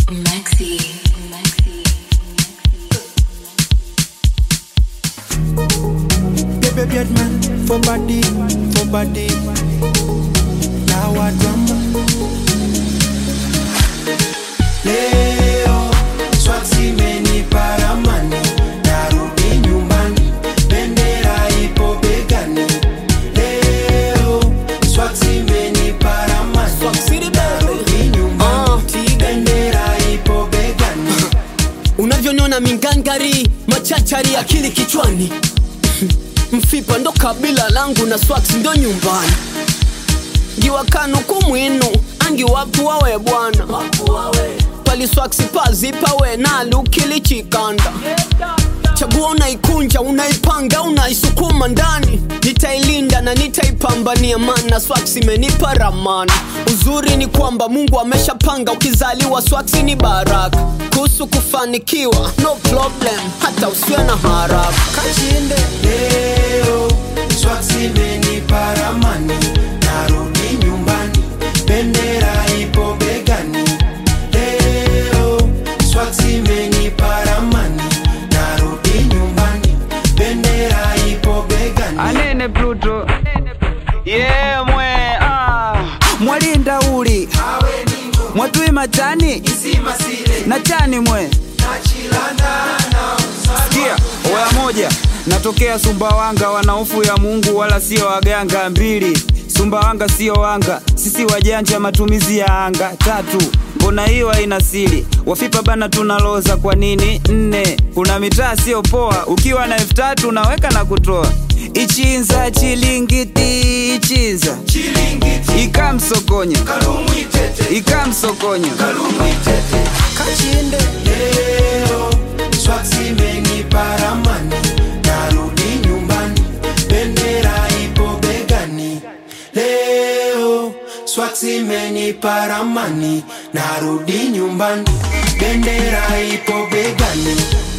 Maxi. Baby man, for body. Now I drama. Leo, swaksi meni paramani. Narudi nyumbani, bendera ipo begani. Leo, swaksi meni paramani. Narudi nyumbani, bendera ipo begani. Unavyoniona mingangari, machachari akili kichwani. Mfipa ndo kabila langu na swax ndo nyumbani. Giwakanu kumwinu, angi wapu wawe bwana. Pali swax pazi pawe na lukili chikanda. Chagua unaikunja, unaipanga, unaisukuma ndani. Nitailinda na nitaipambania maana swax imenipa ramani. Uzuri ni kwamba Mungu ameshapanga, ukizaliwa swax ni baraka. Kuhusu kufanikiwa, no problem, hata usiwe na haraka. Kachinde leo, swaksi meni paramani. Narudi nyumbani, bendera ipo begani. Leo, swaksi meni paramani. Narudi nyumbani, bendera ipo begani. Anene Pluto. Yeah mwe mwalinda uli mwatui machani na chani mwe sikia oya moja. Natokea Sumbawanga, wanaofu ya Mungu wala sio waganga. Mbili, Sumbawanga sio wanga, sisi wajanja matumizi ya anga. Tatu, mbona hiyo haina siri, wafipa bana tunaloza kwa nini. Nne, kuna mitaa sio poa, ukiwa na 3000 unaweka na kutoa. Ichinza chilingiti, ichinza ikamsokonya ikamsokonya. Kachinde leo, swaksi meni paramani. Narudi nyumbani, bendera ipo begani. Leo, swaksi meni paramani. Narudi nyumbani, bendera ipo begani.